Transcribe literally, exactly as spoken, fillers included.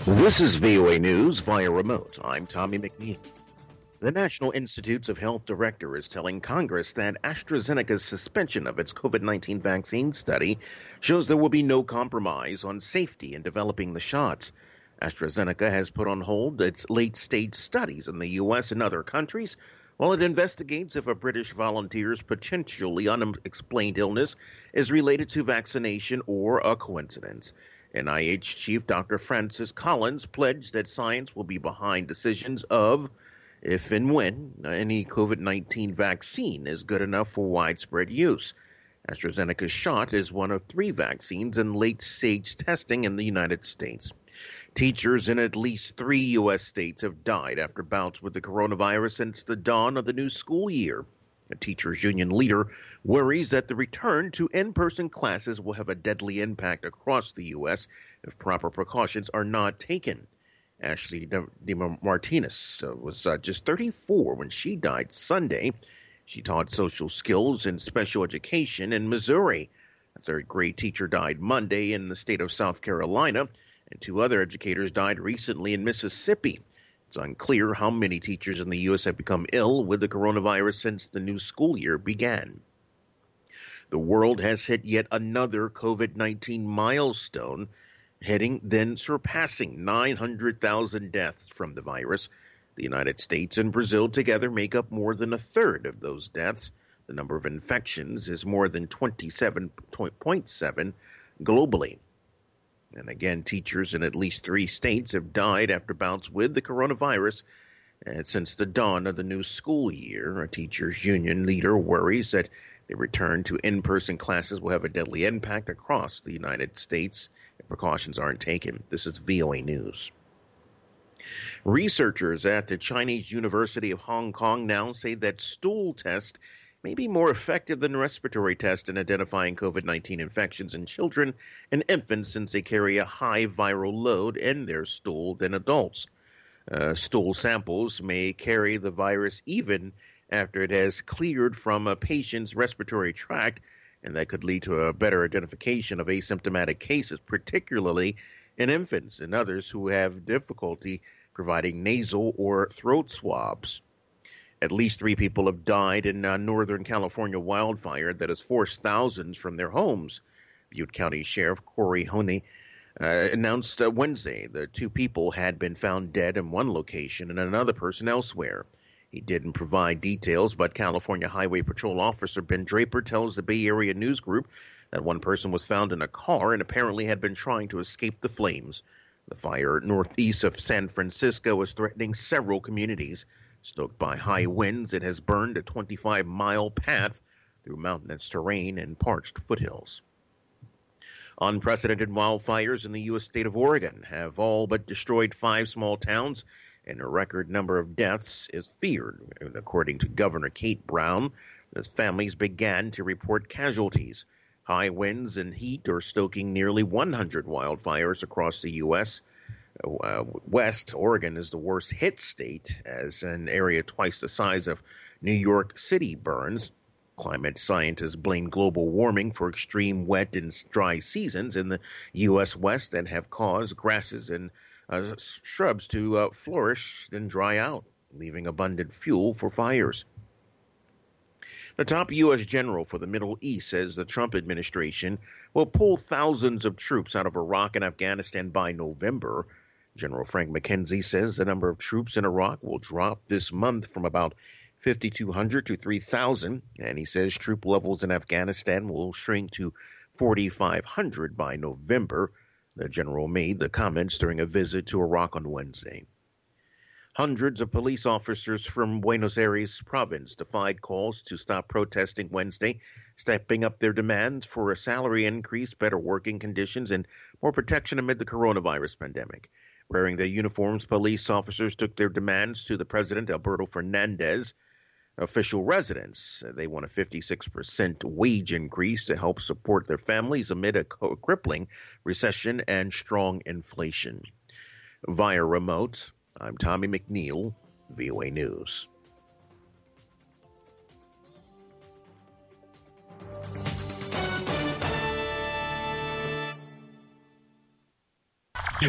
This is V O A News via remote. I'm Tommy McNeil. The National Institutes of Health director is telling Congress that AstraZeneca's suspension of its COVID nineteen vaccine study shows there will be no compromise on safety in developing the shots. AstraZeneca has put on hold its late-stage studies in the U S and other countries while it investigates if a British volunteer's potentially unexplained illness is related to vaccination or a coincidence. N I H Chief Doctor Francis Collins pledged that science will be behind decisions of if and when any COVID nineteen vaccine is good enough for widespread use. AstraZeneca's shot is one of three vaccines in late-stage testing in the United States. Teachers in at least three U S states have died after bouts with the coronavirus since the dawn of the new school year. A teachers' union leader worries that the return to in-person classes will have a deadly impact across the U S if proper precautions are not taken. Ashley DeMartinez uh, was uh, just thirty-four when she died Sunday. She taught social skills and special education in Missouri. A third-grade teacher died Monday in the state of South Carolina, and two other educators died recently in Mississippi. It's unclear how many teachers in the U S have become ill with the coronavirus since the new school year began. The world has hit yet another COVID nineteen milestone, hitting then surpassing nine hundred thousand deaths from the virus. The United States and Brazil together make up more than a third of those deaths. The number of infections is more than twenty-seven point seven globally. And again, teachers in at least three states have died after bouts with the coronavirus. And since the dawn of the new school year, a teachers' union leader worries that the return to in-person classes will have a deadly impact across the United States if precautions aren't taken. This is V O A News. Researchers at the Chinese University of Hong Kong now say that stool tests may be more effective than respiratory tests in identifying COVID nineteen infections in children and infants since they carry a high viral load in their stool than adults. Uh, stool samples may carry the virus even after it has cleared from a patient's respiratory tract, and that could lead to a better identification of asymptomatic cases, particularly in infants and others who have difficulty providing nasal or throat swabs. At least three people have died in a Northern California wildfire that has forced thousands from their homes. Butte County Sheriff Corey Honey uh, announced uh, Wednesday that two people had been found dead in one location and another person elsewhere. He didn't provide details, but California Highway Patrol Officer Ben Draper tells the Bay Area News Group that one person was found in a car and apparently had been trying to escape the flames. The fire northeast of San Francisco is threatening several communities. Stoked by high winds, it has burned a twenty-five mile path through mountainous terrain and parched foothills. Unprecedented wildfires in the U S state of Oregon have all but destroyed five small towns, and a record number of deaths is feared. And according to Governor Kate Brown, as families began to report casualties. High winds and heat are stoking nearly one hundred wildfires across the U S Uh, West Oregon is the worst hit state, as an area twice the size of New York City burns. Climate scientists blame global warming for extreme wet and dry seasons in the U S West that have caused grasses and uh, shrubs to uh, flourish and dry out, leaving abundant fuel for fires. The top U S general for the Middle East says the Trump administration will pull thousands of troops out of Iraq and Afghanistan by November. General Frank McKenzie says the number of troops in Iraq will drop this month from about fifty-two hundred to three thousand, and he says troop levels in Afghanistan will shrink to forty-five hundred by November. The general made the comments during a visit to Iraq on Wednesday. Hundreds of police officers from Buenos Aires province defied calls to stop protesting Wednesday, stepping up their demands for a salary increase, better working conditions, and more protection amid the coronavirus pandemic. Wearing their uniforms, police officers took their demands to the president, Alberto Fernandez, official residence. They want a fifty-six percent wage increase to help support their families amid a crippling recession and strong inflation. Via remote, I'm Tommy McNeil, V O A News.